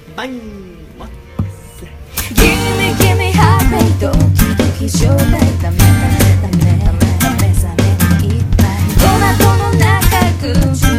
バイン Gimme gimme heart rate ドキドキ状態ダメダメダメダメダメ覚めいっぱいトマトの中口